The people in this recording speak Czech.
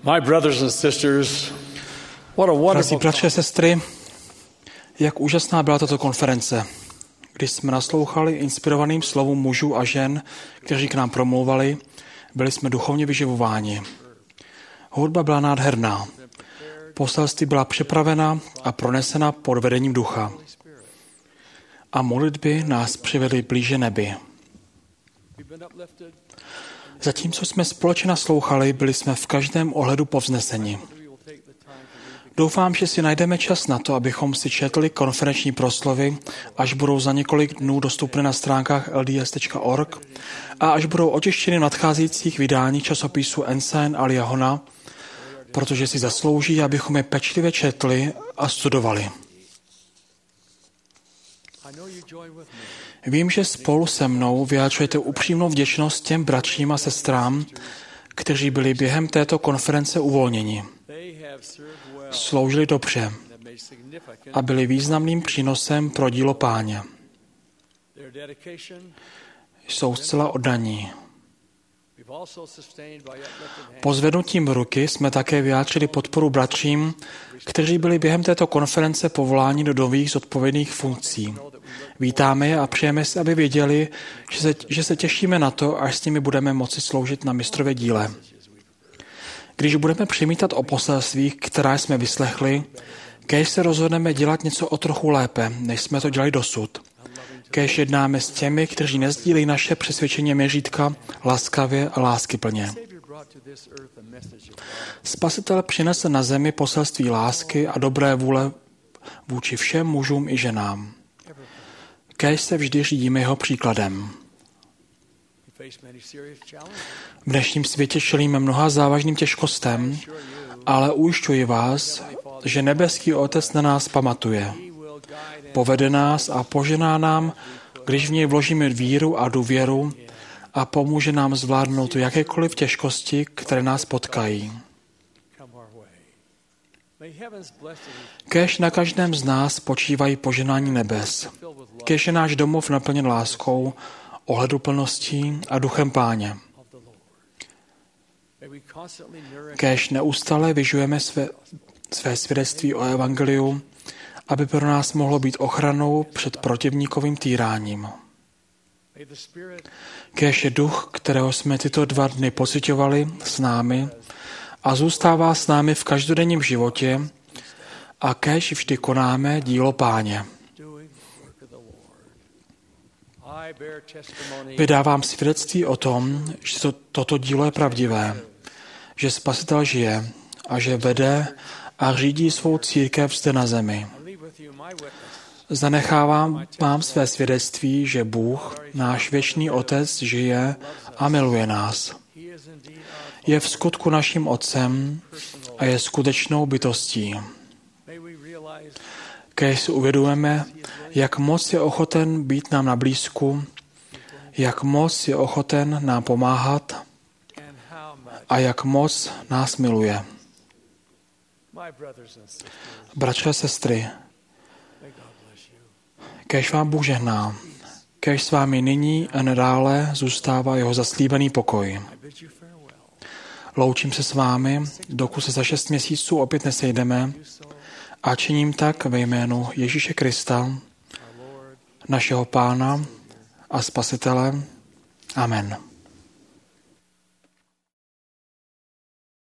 My brothers and sisters, what a Drazí wonderful bratři a sestry, jak úžasná byla tato konference, když jsme naslouchali inspirovaným slovům mužů a žen, kteří k nám promlouvali, byli jsme duchovně vyživováni. Hudba byla nádherná. Poselství byla připravena a pronesena pod vedením ducha. A modlitby nás přivedly blíže nebi. Zatímco jsme společně naslouchali, byli jsme v každém ohledu povzneseni. Doufám, že si najdeme čas na to, abychom si četli konferenční proslovy, až budou za několik dnů dostupné na stránkách lds.org a až budou otištěny v nadcházejících vydání časopisu Ensign a Liahona, protože si zaslouží, abychom je pečlivě četli a studovali. Vím, že spolu se mnou vyjádřujete upřímnou vděčnost těm bratřím a sestrám, kteří byli během této konference uvolněni. Sloužili dobře a byli významným přínosem pro dílo Páně. Jsou zcela oddaní. Pozvednutím ruky jsme také vyjádřili podporu bratřím, kteří byli během této konference povoláni do nových zodpovědných funkcí. Vítáme je a přejeme si, aby věděli, že se těšíme na to, až s nimi budeme moci sloužit na mistrově díle. Když budeme přemítat o poselstvích, která jsme vyslechli, kéž se rozhodneme dělat něco o trochu lépe, než jsme to dělali dosud. Kéž jednáme s těmi, kteří nezdílí naše přesvědčení měřítka laskavě a láskyplně. Spasitel přinesl na zemi poselství lásky a dobré vůle vůči všem mužům i ženám. Kéž se vždy řídíme jeho příkladem. V dnešním světě čelíme mnoha závažným těžkostem, ale ujišťuji vás, že nebeský Otec na nás pamatuje. Povede nás a požená nám, když v něj vložíme víru a důvěru a pomůže nám zvládnout jakékoliv těžkosti, které nás potkají. Kéž na každém z nás spočívají poženání nebes. Kéž je náš domov naplněn láskou, ohleduplností a duchem Páně. Kéž neustále vyžujeme své svědectví o evangeliu, aby pro nás mohlo být ochranou před protivníkovým týráním. Kéž je duch, kterého jsme tyto 2 dny pociťovali, s námi a zůstává s námi v každodenním životě a kéž vždy konáme dílo Páně. Vydávám svědectví o tom, že toto dílo je pravdivé, že Spasitel žije a že vede a řídí svou církev zde na zemi. Zanechávám vám své svědectví, že Bůh, náš věčný Otec, žije a miluje nás. Je v skutku naším Otcem a je skutečnou bytostí. Kéž si uvědomujeme, jak moc je ochoten být nám na blízku, jak moc je ochoten nám pomáhat a jak moc nás miluje. Bratři a sestry, kéž vám Bůh žehná, kéž s vámi nyní a nadále zůstává jeho zaslíbený pokoj. Loučím se s vámi, dokud se za 6 měsíců opět nesejdeme, a činím tak ve jménu Ježíše Krista, našeho Pána a Spasitele. Amen.